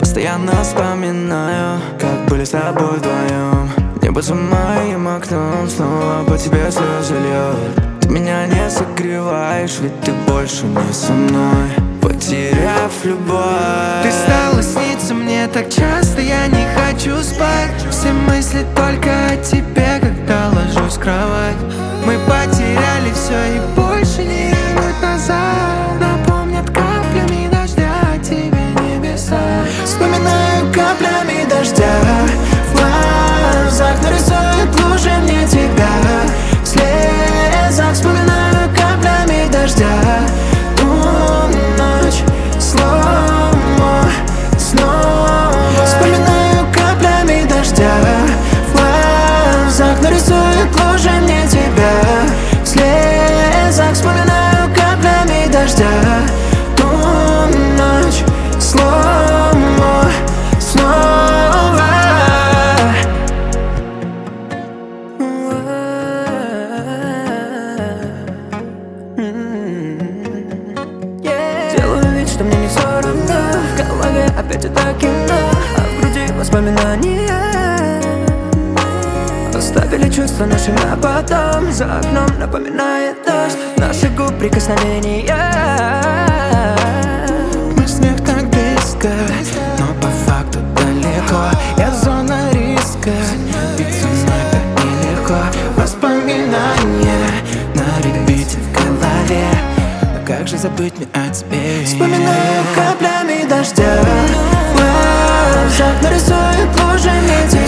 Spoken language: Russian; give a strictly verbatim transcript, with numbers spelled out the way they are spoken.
Постоянно вспоминаю, как были с тобой вдвоем. Небо за моим окном снова по тебе слезы льет. Ты меня не согреваешь, ведь ты больше не со мной, потеряв любовь. Ты стала сниться мне так часто, я не хочу спать. Все мысли только о тебе, когда ложусь в кровать. Мы потеряли все и больше не вернуть назад. Напомнят каплями дождя о тебе небеса. Вспоминаю каплями дождя в глазах, нарисуют лужи мне тебя в слезах. Вспоминаю каплями дождя ту ночь снова, снова. Вспоминаю каплями дождя в глазах, нарисуют лужи мне тебя в слезах. Вспоминаю каплями дождя ту ночь снова, снова. Делаю вид, что мне не все равно. В голове опять это кино, а в груди воспоминания. Оставили чувства наши на потом. За окном напоминает дождь наших губ прикосновения. Мы смех так близко, но по факту далеко. Я зона риска, ведь со мной так нелегко. Воспоминания на репите в голове, но как же забыть мне о тебе? Вспоминаю каплями дождя в глазах, нарисуют лужи мне тебя